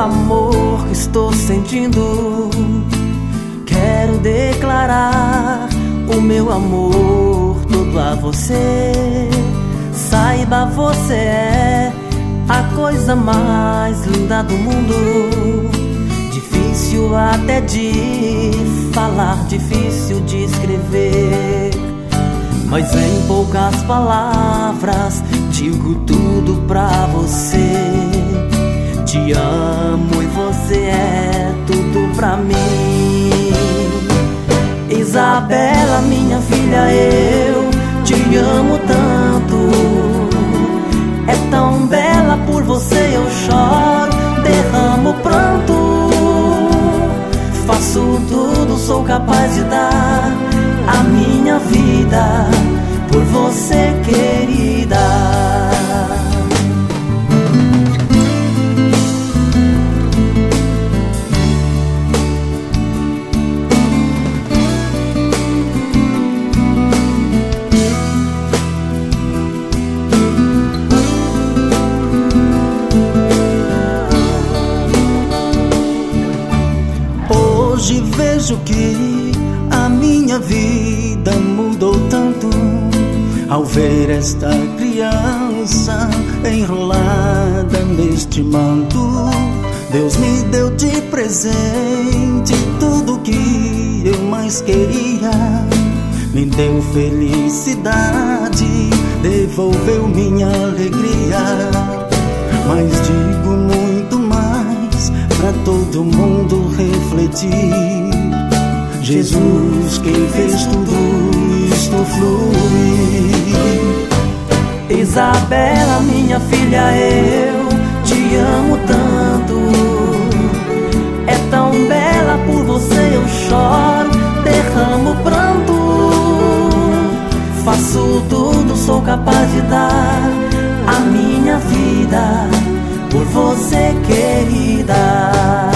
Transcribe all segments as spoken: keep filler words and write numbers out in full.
amor que estou sentindo. Quero declarar o meu amor todo a você. Saiba, você é a coisa mais linda do mundo. Difícil até de falar, difícil de escrever, mas em poucas palavras digo tudo pra você. Te amo e você é tudo pra mim. Isabela, minha filha, eu te amo tanto. É tão bela, por você eu choro, derramo pranto. Faço tudo, sou capaz de dar a minha vida por você, querida. Hoje vejo que a minha vida mudou tanto ao ver esta criança enrolada neste manto. Deus me deu de presente tudo que eu mais queria. Me deu felicidade, devolveu minha alegria. Mas digo muito mais pra todo mundo refletir. Jesus quem fez tudo isto fluir. Isabela, minha filha, eu te amo tanto. É tão bela, por você eu choro, derramo pranto. Faço tudo, sou capaz de dar a minha vida por você, querida.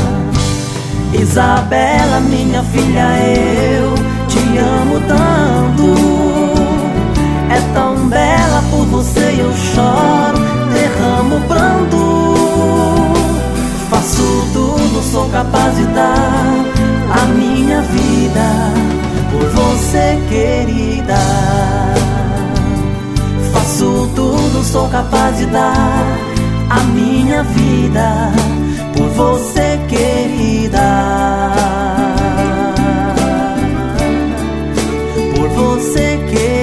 Isabela, minha filha, eu te amo tanto. É tão bela, por você eu choro, derramo pranto. Faço tudo, sou capaz de dar a minha vida por você, querida. Faço tudo, sou capaz de dar a minha vida por você, querida. Por você, querida.